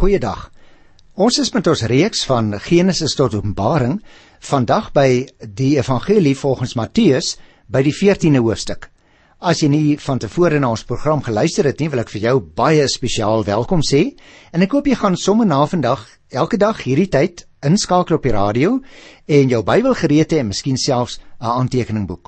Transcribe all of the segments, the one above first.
Goeiedag. Ons is met ons reeks van Genesis tot Openbaring, vandag by die evangelie volgens Matteus, by die 14de hoofstuk. As jy nie van tevore na ons program geluister het nie, wil ek vir jou baie spesiaal welkom sê, en ek hoop jy gaan sommer na vandag, elke dag hierdie tyd, inskakel op die radio, en jou Bybel gereed hê en miskien selfs 'n aantekeningboek.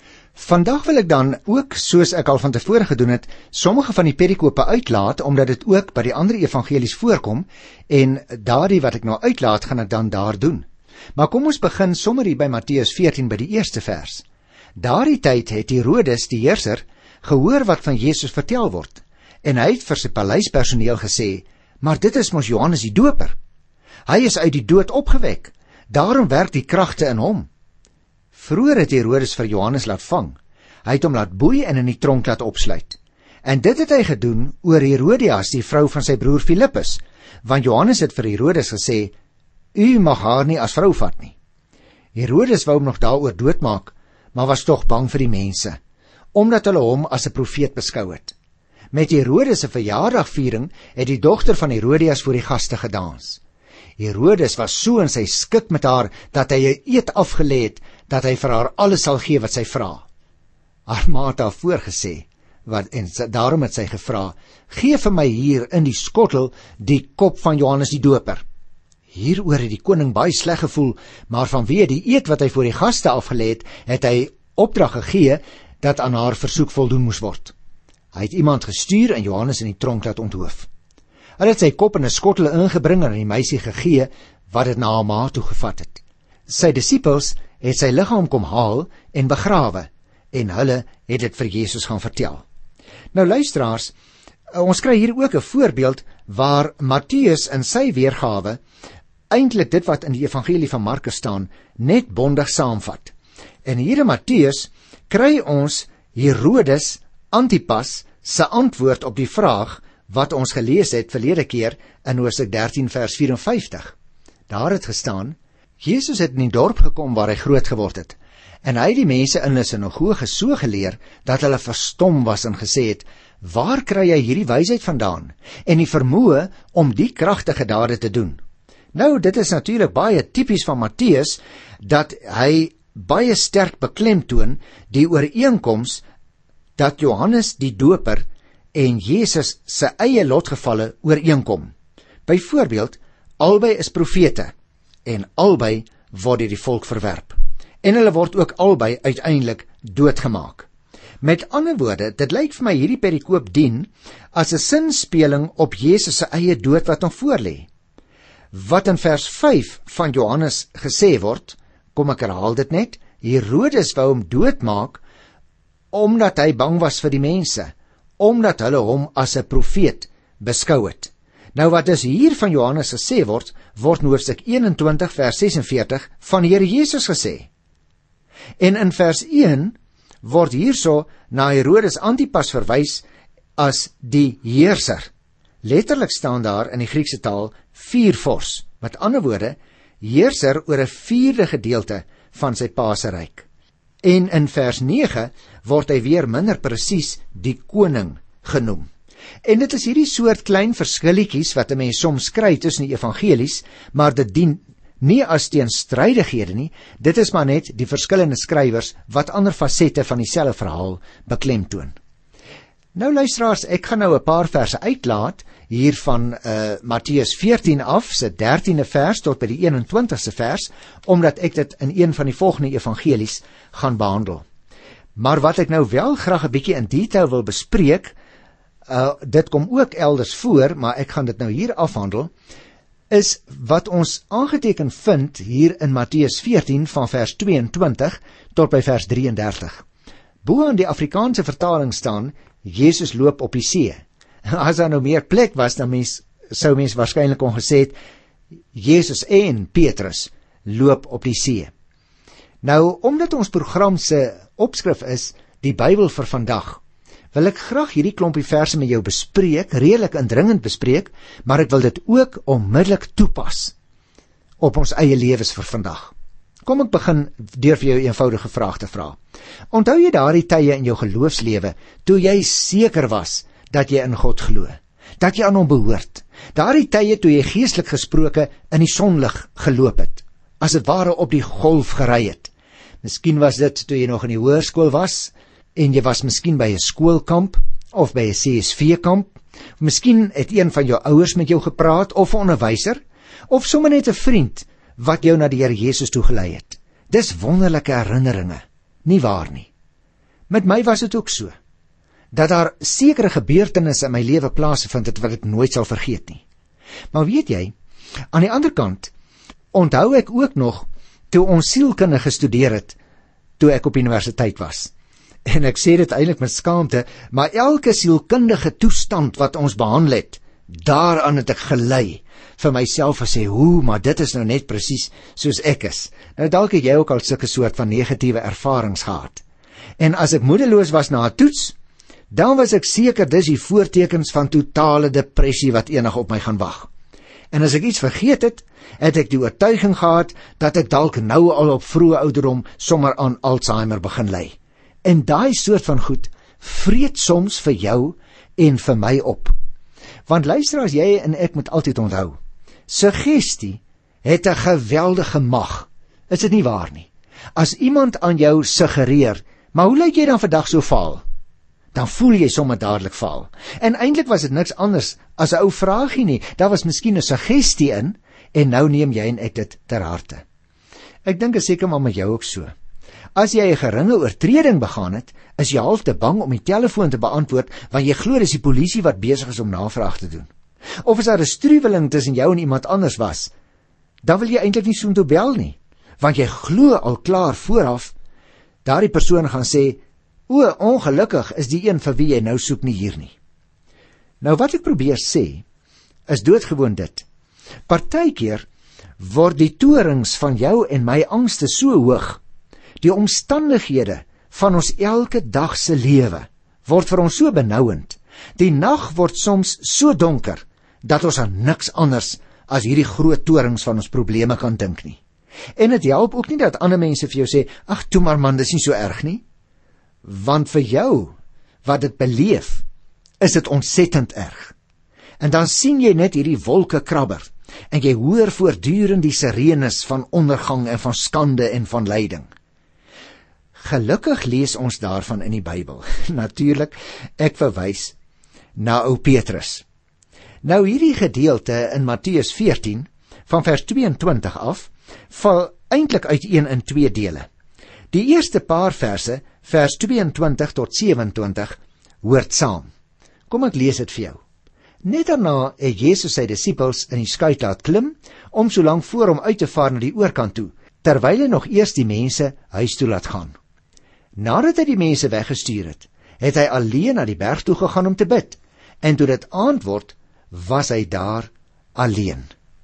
Vandag wil ek dan ook, soos ek al van tevore gedoen het, sommige van die perikope uitlaat, omdat dit ook by die ander evangelies voorkom, en daardie wat ek nou uitlaat, gaan ek dan daar doen. Maar kom ons begin sommer hier by Matteus 14 by die eerste vers. Daardie tyd het Herodes, die heerser, gehoor wat van Jesus vertel word, en hy het vir sy paleispersoneel gesê, maar dit is mos Johannes die Doper. Hy is uit die dood opgewek, daarom werk die kragte in hom. Vroeger het Herodes vir Johannes laat vang. Hy het hom laat boei en in die tronk laat opsluit. En dit het hy gedoen oor Herodias, die vrou van sy broer Filippus, want Johannes het vir Herodes gesê, u mag haar nie as vrou vat nie. Herodes wou hom nog daaroor doodmaak, maar was tog bang vir die mense, omdat hulle hom as 'n profeet beskou het. Met Herodes se verjaardagviering het die dogter van Herodias voor die gaste gedans. Herodes was so in sy skik met haar, dat hy 'n eed afgelê het, dat hy vir haar alles sal gee wat sy vra. Haar ma het haar voorgesê, en daarom het sy gevra, gee vir my hier in die skottel die kop van Johannes die Doper. Hieroor het die koning baie sleg gevoel, maar vanweë die eed wat hy voor die gaste afgelê het, het hy opdrag gegee, dat aan haar versoek voldoen moes word. Hy het iemand gestuur en Johannes in die tronk laat onthoof. Hy het sy kop in 'n skottel ingebring en aan die meisie gegee, wat het na haar ma toe gevat het. Sy disippels het sy liggaam kom haal en begrawe, en hulle het dit vir Jesus gaan vertel. Nou luisteraars, ons kry hier ook 'n voorbeeld waar Matteus in sy weergawe eintlik dit wat in die evangelie van Markus staan, net bondig saamvat. En hier in Matteus kry ons Herodes Antipas se antwoord op die vraag wat ons gelees het verlede keer in Hoofstuk 13 vers 54. Daar het gestaan, Jesus het in die dorp gekom waar hy groot geword het, en hy het die mense in hulle sinagoge so geleer, dat hulle verstom was en gesê het, waar kry hy hierdie wysheid vandaan, en die vermoë om die kragtige dade te doen? Nou, dit is natuurlik baie tipies van Matteus, dat hy baie sterk beklemtoon die ooreenkoms dat Johannes die Doper en Jesus se eie lotgevalle ooreenkom. Byvoorbeeld, albei is profete, en albei word deur die volk verwerp. En hulle word ook albei uiteindelik doodgemaak. Met ander woorde, dit lyk vir my hierdie perikoop dien as 'n sinspeling op Jesus se eie dood wat hom voorlê. Wat in vers 5 van Johannes gesê word, kom ek herhaal dit net, Herodes wou hom doodmaak, omdat hy bang was vir die mense, omdat hulle hom as 'n profeet beskou het. Nou wat dus hier van Johannes gesê word, word in Hoofstuk 21 vers 46 van die Here Jesus gesê. En in vers 1 word hierso na Herodes Antipas verwys as die heerser. Letterlik staan daar in die Griekse taal viervors, met ander woorde, heerser oor 'n vierde gedeelte van sy pa se ryk. En in vers 9 word hy weer minder presies die koning genoem. En dit is hierdie soort klein verskilletjies wat 'n mens soms kry tussen die evangelies, maar dit dien nie as teenstrydighede nie, dit is maar net die verskillende skrywers wat ander fasette van dieselfde verhaal beklemtoon. Nou luisteraars, ek gaan nou 'n paar verse uitlaat hier van Matteus 14 af, se 13de vers tot by die 21ste vers, omdat ek dit in een van die volgende evangelies gaan behandel. Maar wat ek nou wel graag 'n bietjie in detail wil bespreek, dit kom ook elders voor, maar ek gaan dit nou hier afhandel, is wat ons aangeteken vind hier in Matteus 14 van vers 22 tot by vers 33. Bo aan die Afrikaanse vertaling staan, Jesus loop op die see. As daar nou meer plek was, dan sou mens waarskynlik kon gesê het, Jesus en Petrus loop op die see. Nou, omdat ons program se opskrif is, die Bybel vir vandag, wil ek graag hierdie klompie verse met jou bespreek, redelik indringend bespreek, maar ek wil dit ook onmiddellik toepas op ons eie lewens vir vandag. Kom ek begin deur vir jou 'n eenvoudige vraag te vra. Onthou jy daardie tye in jou geloofslewe toe jy seker was dat jy in God glo, dat jy aan hom behoort, Daardie tye toe jy geestelik gesproke in die sonlig geloop het, as dit ware op die golf gery het. Miskien was dit toe jy nog in die hoërskool was, en jy was miskien by 'n skoolkamp, of by 'n CSV-kamp, miskien het een van jou ouers met jou gepraat, of 'n onderwyser, of sommer net 'n vriend, wat jou na die Here Jesus toegelei het. Dis wonderlike herinneringe, nie waar nie? Met my was dit ook so, dat daar sekere gebeurtenisse in my lewe plaasgevind het, wat ek nooit sal vergeet nie. Maar weet jy, aan die ander kant, onthou ek ook nog, toe ons sielkunde gestudeer het, toe ek op universiteit was. En ek sê dit eintlik met skaamte, maar elke sielkundige toestand wat ons behandel het, daaraan het ek gelei vir myself gesê, maar dit is nou net presies soos ek is. Nou dalk het jy ook al sulke soort van negatiewe ervarings gehad. En as ek moedeloos was na 'n toets, dan was ek seker dis die voortekens van totale depressie wat eendag op my gaan wag. En as ek iets vergeet het, het ek die oortuiging gehad dat ek dalk nou al op vroeë ouderdom sommer aan Alzheimer begin ly. En daai soort van goed vreet soms vir jou en vir my op. Want luister, as jy en ek moet altyd onthou, suggestie het 'n geweldige mag. Is dit nie waar nie? As iemand aan jou suggereer, maar hoe lyk jy dan vandag so vaal? Dan voel jy sommer dadelik vaal. En eintlik was dit niks anders as 'n ou vraagie nie. Daar was miskien 'n suggestie in, en nou neem jy en ek dit ter harte. Ek dink is seker maar met jou ook so. As jy 'n geringe oortreding begaan het, is jy half te bang om die telefoon te beantwoord, want jy glo dis die polisie wat besig is om navraag te doen. Of as daar 'n struweling tussen jou en iemand anders was, dan wil jy eintlik nie soontoe bel nie, want jy glo al klaar vooraf, daardie persoon gaan sê, ongelukkig is die een vir wie jy nou soek nie hier nie. Nou wat ek probeer sê, is doodgewoon dit. Partykeer word die torings van jou en my angste so hoog, die omstandighede van ons elke dag se lewe word vir ons so benouend. Die nag word soms so donker, dat ons aan niks anders as hierdie groot torings van ons probleme kan dink nie. En dit help ook nie dat ander mense vir jou sê, ag toe maar man, dis nie so erg nie. Want vir jou, wat dit beleef, is dit ontsettend erg. En dan sien jy net hierdie wolke krabber, en jy hoor voortdurend die sirenes van ondergang en van skande en van lyding. Gelukkig lees ons daarvan in die Bybel. Natuurlik, ek verwys na ou Petrus. Nou hierdie gedeelte in Matteus 14, van vers 22 af, val eintlik uiteen in 2 dele. Die eerste paar verse, vers 22 tot 27, hoort saam. Kom ek lees dit vir jou. Net daarna het Jesus sy disippels in die skuit laat klim, om so lank voor hom uit te vaar na die oorkant toe, terwyl hy nog eers die mense huis toe laat gaan. Nadat hy die mense weggestuur het, het hy alleen na die berg toe gegaan om te bid, en toe dit aand word, was hy daar alleen.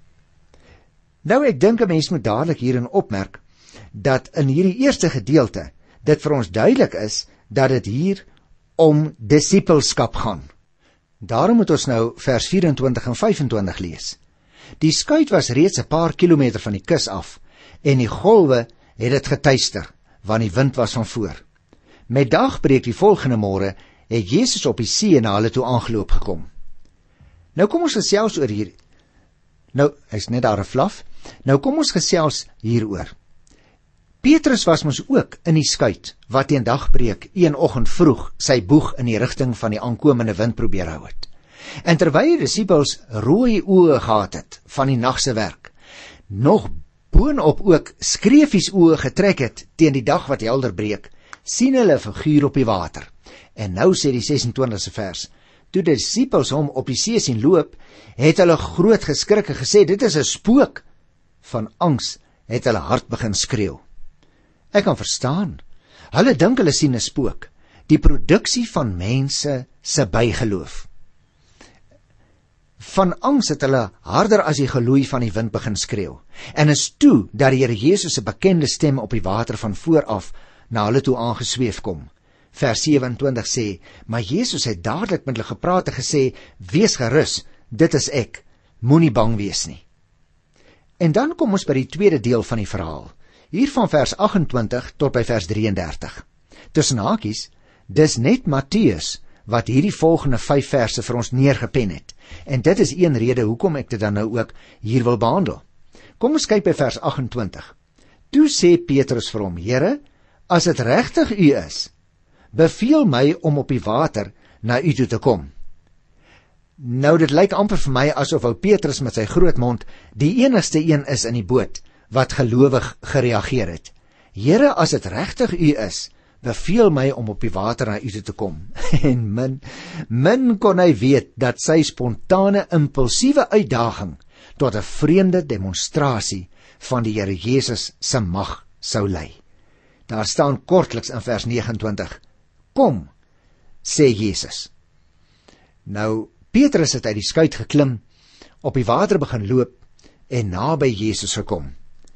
Nou ek dink 'n mens moet dadelik hierin opmerk, dat in hierdie eerste gedeelte, dit vir ons duidelik is, dat dit hier om disippelskap gaan. Daarom moet ons nou vers 24 en 25 lees. Die skuit was reeds 'n paar kilometer van die kus af, en die golwe het dit getuister, want die wind was van voor. Met dagbreek die volgende môre het Jesus op die see na hulle toe aangeloop gekom. Nou kom ons gesels oor hier. Nou, hy's net daar 'n vlaf. Nou kom ons gesels hieroor. Petrus was mos ook in die skuit, wat teen dagbreek een oggend vroeg sy boeg in die rigting van die aankomende wind probeer hou het. En terwyl die disippels rooi oë gehad het van die nag se werk, nog boonop ook skreefies oë getrek het teen die dag wat helder breek, sien hulle 'n figuur op die water. En nou sê die 26ste vers, toe die disippels hom op die see sien loop, het hulle groot geskrik en gesê, dit is 'n spook. Van angs het hulle hart begin skreeu. Ek kan verstaan, hulle dink hulle sien 'n spook, die produksie van mense se bygeloof. Van angs het hulle harder as die geloei van die wind begin skreeu, en is toe dat die Here Jesus se bekende stem op die water van vooraf na hulle toe aangesweef kom. Vers 27 sê, maar Jesus het dadelik met hulle gepraat en gesê, wees gerus, dit is ek, moenie bang wees nie. En dan kom ons by die tweede deel van die verhaal, hier van vers 28 tot by vers 33. Tussen hakies, dis net Matteus wat hierdie volgende 5 verse vir ons neergepen het. En dit is een rede hoekom ek dit dan nou ook hier wil behandel. Kom ons kyk by vers 28. Toe sê Petrus vir hom: Here, as dit regtig u is, beveel my om op die water na u toe te kom. Nou dit lyk amper vir my asof ou Petrus met sy groot mond die enigste een is in die boot wat gelowig gereageer het. Here, as dit regtig u is, beveel my om op die water na u toe te kom. En min kon hy weet dat sy spontane impulsiewe uitdaging tot 'n vreemde demonstrasie van die Here Jesus se mag sou lei. Daar staan kortliks in vers 29: Kom, sê Jesus. Nou, Petrus het uit die skuit geklim, op die water begin loop en naby Jesus gekom.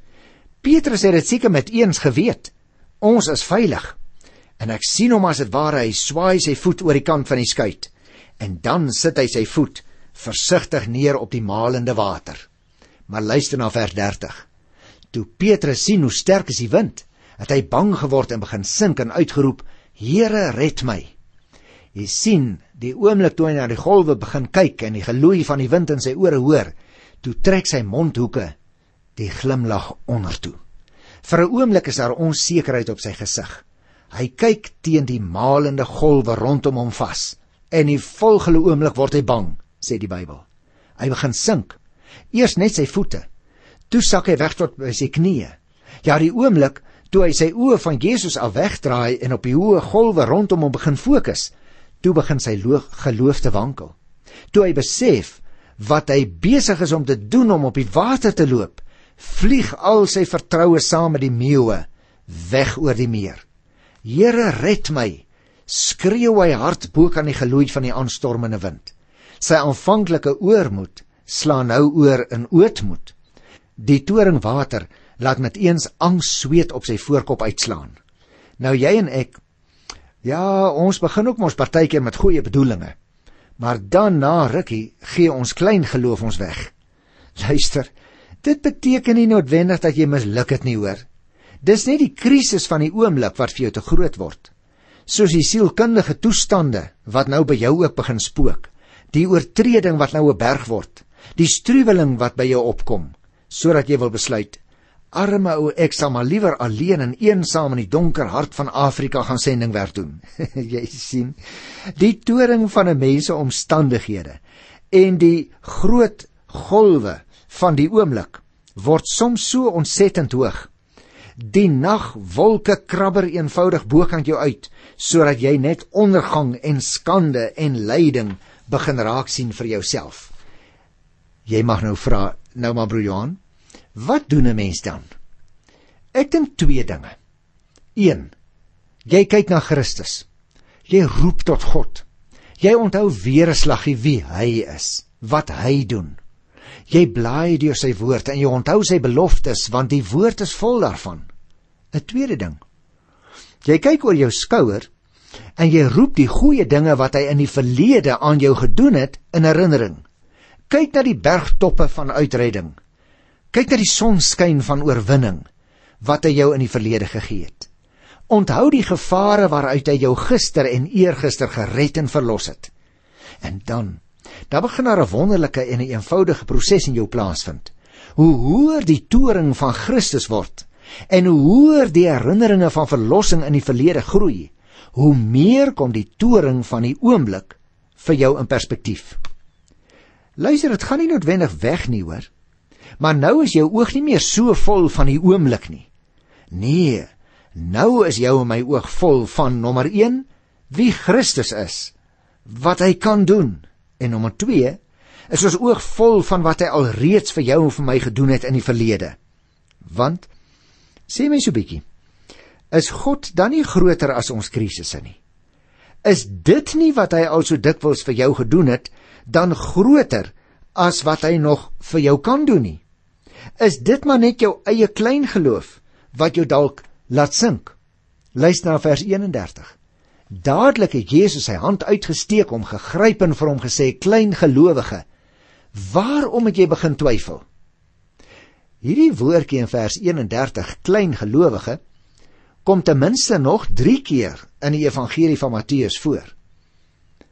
Petrus het dit seker met eens geweet, ons is veilig. En ek sien hom as dit ware, hy swaai sy voet oor die kant van die skuit. En dan sit hy sy voet versigtig neer op die malende water. Maar luister na vers 30. Toe Petrus sien hoe sterk is die wind, het hy bang geword en begin sink en uitgeroep: Here, red my. Jy sien, die oomblik toe hy na die golwe begin kyk en die geloei van die wind in sy ore hoor, toe trek sy mondhoeke die glimlag ondertoe. Vir 'n oomblik is daar onsekerheid op sy gesig. Hy kyk teen die malende golwe rondom hom vas, en die volgende oomblik word hy bang, sê die Bybel. Hy begin sink, eers net sy voete, toe sak hy weg tot by sy knieë. Ja, die oomblik toe hy sy oë van Jesus af wegdraai en op die hoë golwe rondom hom begin fokus, toe begin sy geloof te wankel. Toe hy besef wat hy besig is om te doen om op die water te loop, vlieg al sy vertroue saam met die meeuwe weg oor die meer. Here, red my, skreeu hy hard bo aan die geloei van die aanstormende wind. Sy aanvanklike oormoed slaan nou oor in ootmoed. Die toring water laat met eens angs sweet op sy voorkop uitslaan. Nou jy en ek, ja, ons begin ook ons partykeer met goeie bedoelinge, maar dan na rukkie gee ons klein geloof ons weg. Luister, dit beteken nie noodwendig dat jy misluk het nie, hoor. Dis net die krisis van die oomblik wat vir jou te groot word. Soos die sielkundige toestande wat nou by jou ook begin spook, die oortreding wat nou 'n berg word, die struweling wat by jou opkom, sodat jy wil besluit, arme ou, ek sal maar liewer alleen en eensaam in die donker hart van Afrika gaan sendingwerk doen. Jy sien, die toring van 'n mens se omstandighede en die groot golwe van die oomblik word soms so ontsettend hoog. Die nagwolke krabber eenvoudig bokant jou uit, sodat jy net ondergang en skande en lyding begin raak sien vir jouself. Jy mag nou vra, nou maar broer Johan, wat doen 'n mens dan? Ek dink 2 dinge. 1. Jy kyk na Christus. Jy roep tot God. Jy onthou weer 'n slaggie wie hy is, wat hy doen. Jy blaai deur sy woord en jy onthou sy beloftes, want die woord is vol daarvan. 'n Tweede ding. Jy kyk oor jou skouer en jy roep die goeie dinge wat hy in die verlede aan jou gedoen het in herinnering. Kyk na die bergtoppe van uitredding. Kyk na die sonskyn van oorwinning wat hy jou in die verlede gegee het. Onthou die gevare waaruit hy jou gister en eergister gered en verlos het. En dan begin daar 'n wonderlike en 'n eenvoudige proses in jou plaasvind. Hoe hoër die toring van Christus word en hoe hoër die herinneringe van verlossing in die verlede groei, hoe meer kom die toring van die oomblik vir jou in perspektief. Luister, dit gaan nie noodwendig weg nie, hoor. Maar nou is jou oog nie meer so vol van die oomblik nie. Nee, nou is jou en my oog vol van nommer 1, wie Christus is, wat hy kan doen. En nommer 2, is ons oog vol van wat hy al reeds vir jou en vir my gedoen het in die verlede. Want, sê my so bietjie, is God dan nie groter as ons krisisse nie? Is dit nie wat hy al so dikwels vir jou gedoen het, dan groter as wat hy nog vir jou kan doen nie? Is dit maar net jou eie klein geloof wat jou dalk laat sink? Luister na vers 31. Dadelik het Jesus sy hand uitgesteek, om gegryp en vir hom gesê, klein gelowige, waarom het jy begin twyfel? Hierdie woordjie in vers 31, klein gelowige, kom ten minste nog 3 keer in die evangelie van Matteus voor.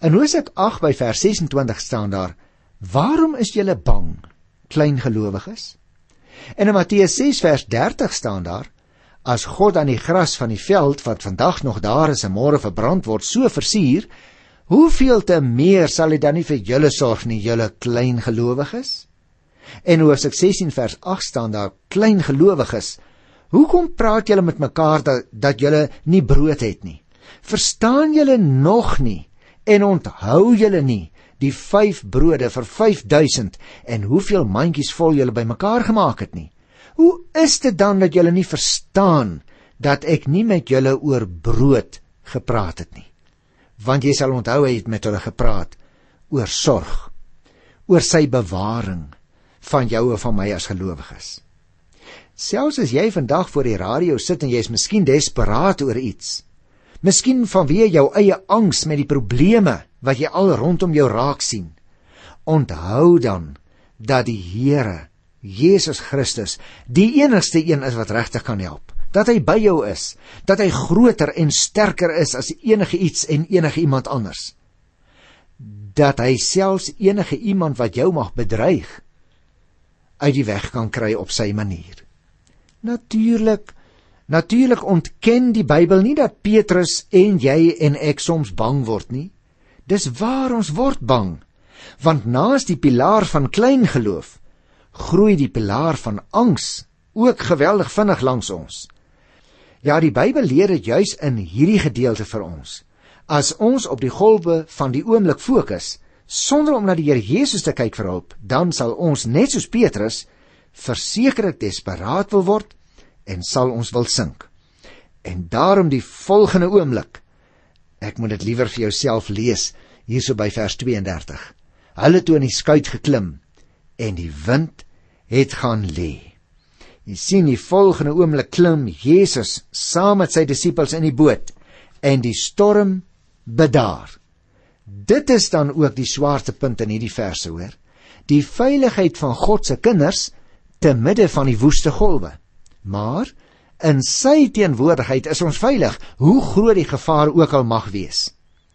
In Hosea 8 by vers 26 staan daar: Waarom is julle bang, kleingelowiges? En in Matteus 6 vers 30 staan daar: As God aan die gras van die veld, wat vandag nog daar is en môre verbrand word, so versier, hoeveel te meer sal hy dan nie vir julle sorg nie, julle kleingelowiges? En Hosea 16 vers 8 staan daar: Kleingelowiges, hoekom praat julle met mekaar dat julle nie brood het nie? Verstaan julle nog nie en onthou julle nie die 5 brode vir 5000 en hoeveel mandjies vol julle bymekaar gemaak het nie? Hoe is dit dan dat julle nie verstaan dat ek nie met julle oor brood gepraat het nie? Want jy sal onthou, hy het met hulle gepraat oor sorg, oor sy bewaring van jou en van my as gelowiges. Selfs as jy vandag voor die radio sit en jy is miskien desperaat oor iets, miskien vanweë jou eie angs met die probleme wat jy al rondom jou raak sien, onthou dan dat die Here, Jesus Christus, die enigste een is wat regtig kan help, dat hy by jou is, dat hy groter en sterker is as enige iets en enige iemand anders, dat hy selfs enige iemand wat jou mag bedreig, uit die weg kan kry op sy manier. Natuurlik ontken die Bybel nie dat Petrus en jy en ek soms bang word nie. Dis waar, ons word bang, want naas die pilaar van klein geloof, groei die pilaar van angs ook geweldig vinnig langs ons. Ja, die Bybel leer dit juis in hierdie gedeelte vir ons. As ons op die golwe van die oomblik fokus, sonder om na die Here Jesus te kyk vir hulp, dan sal ons, net soos Petrus, versekerlik desperaat wil word en sal ons wil sink. En daarom die volgende oomblik, ek moet dit liewer vir jouself lees, hierso by vers 32. Hulle toe in die skuit geklim, en die wind het gaan lê. Jy sien, die volgende oomblik klim Jesus saam met sy disippels in die boot, en die storm bedaar. Dit is dan ook die swaartepunt in hierdie verse, hoor. Die veiligheid van God se kinders te midde van die woeste golwe. Maar in sy teenwoordigheid is ons veilig, hoe groot die gevaar ook al mag wees.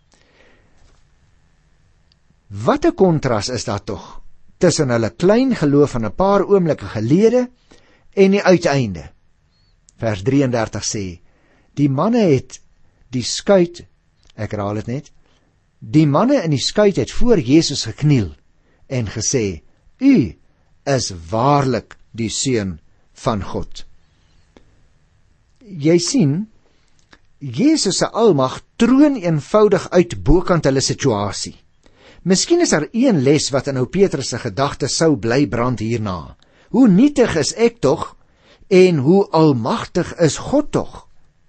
Wat 'n kontras is daar tog tussen hulle klein geloof van 'n paar oomblikke gelede en die uiteinde. Vers 33 sê: Die manne het die skuit, ek herhaal dit net, die manne in die skuit het voor Jesus gekniel en gesê: U is waarlik die Seun van God. Jy sien, Jesus se almag troon eenvoudig uit bokant hulle situasie. Miskien is daar een les wat in ou Petrus se gedagtes sou bly brand hierna. Hoe nietig is ek tog en hoe almagtig is God tog?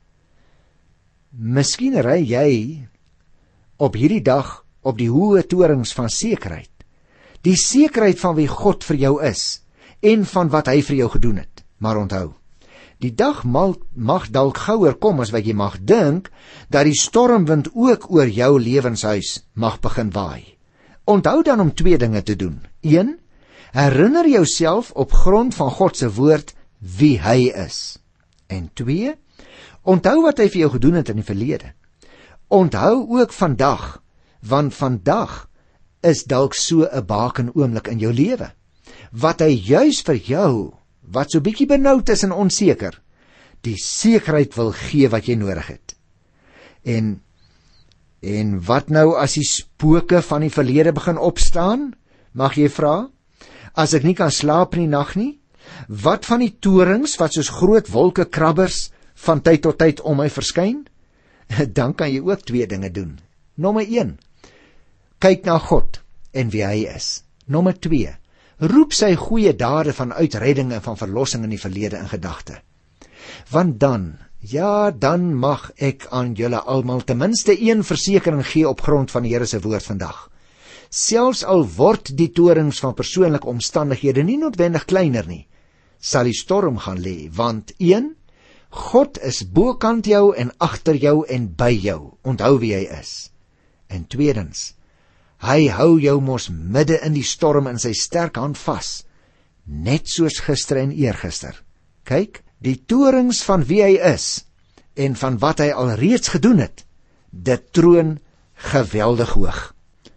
Miskien ry jy op hierdie dag op die hoë torings van sekerheid. Die sekerheid van wie God vir jou is en van wat hy vir jou gedoen het. Maar onthou, die dag mag dalk gouer kom as wat jy mag dink, dat die stormwind ook oor jou lewenshuis mag begin waai. Onthou dan om 2 dinge te doen. 1. Herinner jouself op grond van God se woord wie hy is. En 2. Onthou wat hy vir jou gedoen het in die verlede. Onthou ook vandag, want vandag is dalk so 'n baken oomblik in jou lewe, wat hy juis vir jou, wat so bietjie benoud is en onseker, die sekerheid wil gee wat jy nodig het. En wat nou as die spooke van die verlede begin opstaan, mag jy vra? As ek nie kan slaap in die nag nie, wat van die torings wat soos groot wolkekrabbers van tyd tot tyd om my verskyn? Dan kan jy ook 2 dinge doen. Nommer 1, kyk na God en wie hy is. Nommer 2, roep sy goeie dade van uitredding en van verlossing in die verlede in gedagte. Want dan mag ek aan julle almal ten minste 1 versekering gee op grond van die Here se woord vandag. Selfs al word die torings van persoonlike omstandighede nie noodwendig kleiner nie, sal die storm gaan lê, want 1, God is bokant jou en agter jou en by jou, onthou wie hy is. En 2, hy hou jou mos midde in die storm in sy sterk hand vas, net soos gister en eergister. Kyk, die torings van wie hy is en van wat hy al reeds gedoen het, dit troon geweldig hoog.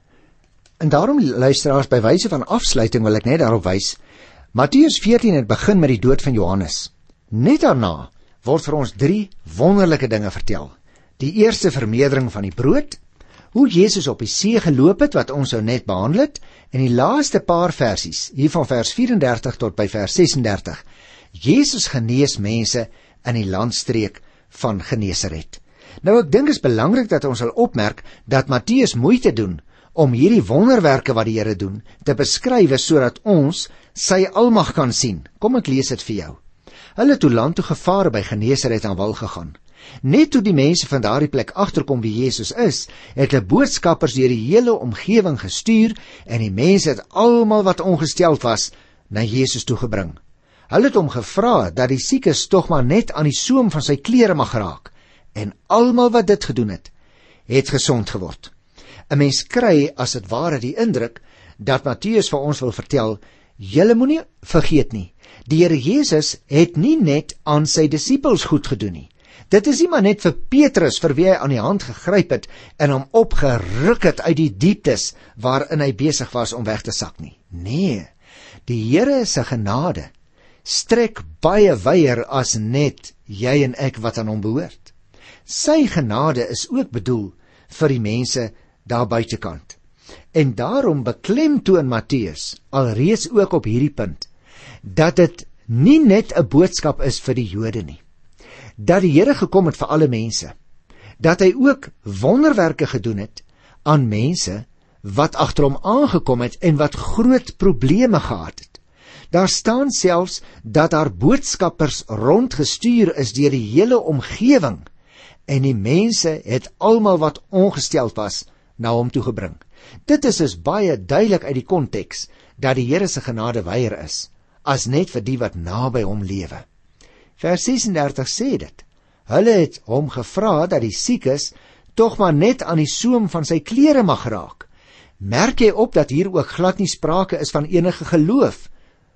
En daarom, luisteraars, by wyse van afsluiting wil ek net daarop wys, Matteus 14 het begin met die dood van Johannes. Net daarna word vir ons 3 wonderlike dinge vertel. Die eerste vermeerdering van die brood, hoe Jesus op die see geloop het, wat ons net behandel het, en die laaste paar versies, hier van vers 34 tot by vers 36, Jesus genees mense in die landstreek van Genesaret. Nou ek dink is belangrik dat ons sal opmerk dat Matteus moeite doen om hierdie wonderwerke wat die Here doen te beskryf sodat ons sy almag kan sien. Kom ek lees dit vir jou. Hulle het toe land toe gevaar by Genesaret aan wal gegaan. Net toe die mense van daardie plek agterkom wie Jesus is, het hulle boodskappers deur die hele omgewing gestuur en die mense het almal wat ongesteld was na Jesus toe gebring. Hulle het hom gevra dat die siekes tog maar net aan die soem van sy klere mag raak en almal wat dit gedoen het gesond geword. 'n Mens kry as dit ware die indruk dat Matteus vir ons wil vertel, julle moenie vergeet nie, die Here Jesus het nie net aan sy disippels goed gedoen nie. Dit is nie maar net vir Petrus vir wie hy aan die hand gegryp het en hom opgeruk het uit die dieptes waarin hy besig was om weg te sak nie. Nee, die Here se genade strek baie wyer as net jy en ek wat aan hom behoort. Sy genade is ook bedoel vir die mense daar buitekant. En daarom beklemtoon Matteus alreeds ook op hierdie punt dat dit nie net 'n boodskap is vir die Jode nie. Dat die Here gekom het vir alle mense. Dat hy ook wonderwerke gedoen het aan mense wat agter hom aangekom het en wat groot probleme gehad het. Daar staan selfs dat daar boodskappers rondgestuur is deur die hele omgewing en die mense het almal wat ongesteld was na hom toe gebring. Dit is dus baie duidelik uit die konteks dat die Here se genade wyer is as net vir die wat naby hom lewe. Vers 36 sê dit. Hulle het hom gevra dat die siekes tog maar net aan die soem van sy klere mag raak. Merk jy op dat hier ook glad nie sprake is van enige geloof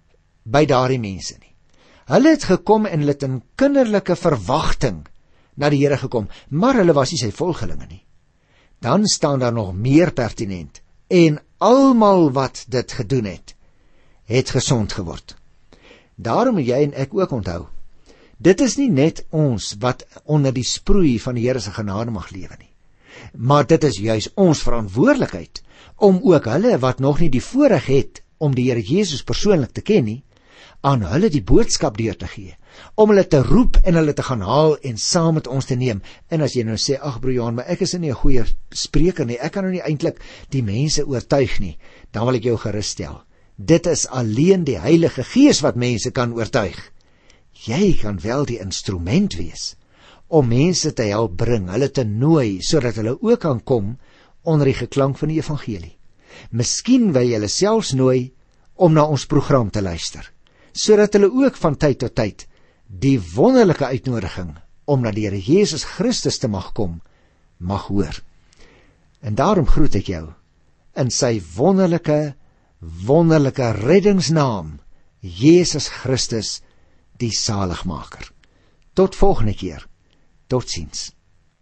by daardie mense nie. Hulle het gekom en hulle het in kinderlike verwagting na die Here gekom, maar hulle was nie sy volgelinge nie. Dan staan daar nog meer pertinent, en almal wat dit gedoen het gesond geword. Daarom moet jy en ek ook onthou, dit is nie net ons wat onder die sproei van die Here se genade mag lewe nie, maar dit is juis ons verantwoordelikheid om ook hulle wat nog nie die voorreg het om die Here Jesus persoonlik te ken nie, aan hulle die boodskap deur te gee, om hulle te roep en hulle te gaan haal en saam met ons te neem. En as jy nou sê, ag broer Johan, maar ek is nie 'n goeie spreker nie, ek kan nou nie eintlik die mense oortuig nie, dan wil ek jou gerusstel. Dit is alleen die Heilige Gees wat mense kan oortuig. Jy kan wel die instrument wees om mense te help bring, hulle te nooi, sodat hulle ook kan kom onder die geklank van die evangelie. Miskien wil jy hulle selfs nooi om na ons program te luister, sodat hulle ook van tyd tot tyd die wonderlike uitnodiging om na die Here Jesus Christus te mag kom, mag hoor. En daarom groet ek jou in sy wonderlike reddingsnaam, Jesus Christus, die Saligmaker. Tot volgende keer. Totsiens.